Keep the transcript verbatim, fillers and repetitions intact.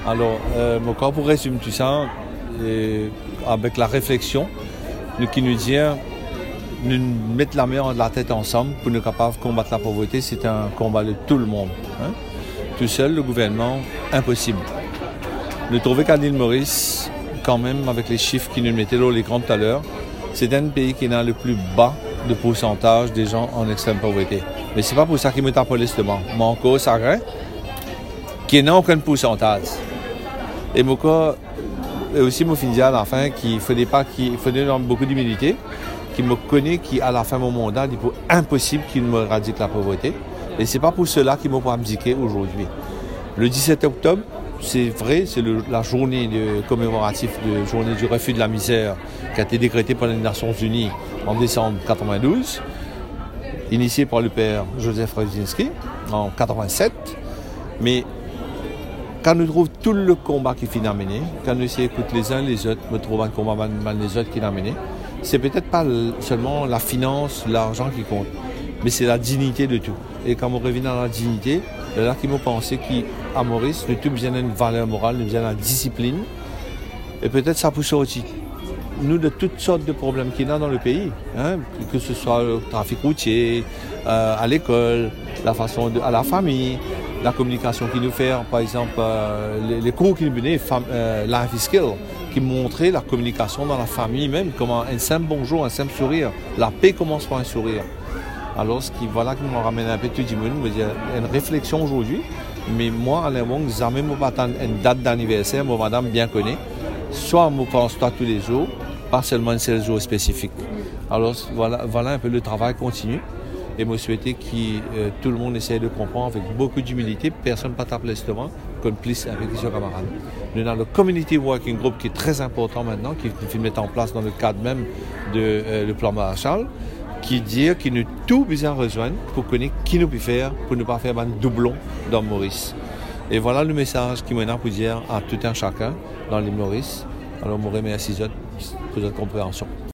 Alors, euh, mon corps pour résumer tout ça, et avec la réflexion, nous qui nous dit, nous mettre la main de la tête ensemble pour nous capables de combattre la pauvreté, c'est un combat de tout le monde. Hein? Tout seul, le gouvernement, impossible. Nous trouvons qu'à l'île Maurice, quand même, avec les chiffres qui nous mettaient dans l'écran tout à l'heure, c'est un pays qui a le plus bas de pourcentage des gens en extrême pauvreté. Mais ce n'est pas pour ça qu'il me tape justement. Mais encore, ça reste qu'il n'a aucun pourcentage. Et mon cas, et aussi mon fin à la fin, qu'il fallait pas, qu'il fallait beaucoup d'humilité, qui me connaît, qui à la fin de mon mandat, il est impossible qu'il me éradique la pauvreté. Et ce n'est pas pour cela qu'il m'a pas abdiqué aujourd'hui. Le dix-sept octobre, c'est vrai, c'est le, la journée de, commémorative de journée du refus de la misère qui a été décrétée par les Nations Unies en décembre mille neuf cent quatre-vingt-douze, initiée par le père Joseph Rosinski en quatre-vingt-sept. Mais quand nous trouvons tout le combat qui finit à mener, quand nous écoutons les uns les autres, nous trouvons un combat mal les autres qui l'a mené, c'est peut-être pas seulement la finance, l'argent qui compte, mais c'est la dignité de tout. Et quand on revient à la dignité, là qui m'a pensé qu'à Maurice, nous tout besoin d'une valeur morale, nous besoin de la discipline. Et peut-être ça pousse aussi. Nous, de toutes sortes de problèmes qu'il y a dans le pays, hein, que ce soit le trafic routier, euh, à l'école, la façon de, à la famille, la communication qu'il nous fait, par exemple, euh, les, les cours qu'il nous donnait, euh, Life is Skill, qui montraient la communication dans la famille même, comment un simple bonjour, un simple sourire. La paix commence par un sourire. Alors, ce qui, voilà, qui me ramène un peu tout le monde, me dire une réflexion aujourd'hui. Mais moi, à l'époque, jamais je pas attendre une date d'anniversaire, moi, madame bien connaît. Soit je pense toi tous les jours, pas seulement un seul jour spécifique. Alors, voilà, voilà un peu le travail continu. Et moi, je souhaitais que euh, tout le monde essaye de comprendre avec beaucoup d'humilité. Personne ne peut taper l'estomac, complice avec ses camarades. Nous avons le Community Working Group qui est très important maintenant, qui est mis en place dans le cadre même du euh, plan Marshall, qui dit qu'il nous tout besoin rejoindre pour connaître qui nous peut faire, pour ne pas faire un doublon dans Maurice. Et voilà le message qui m'a pour dire à tout un chacun dans l'île Maurice. Alors, je vous remercie pour votre compréhension.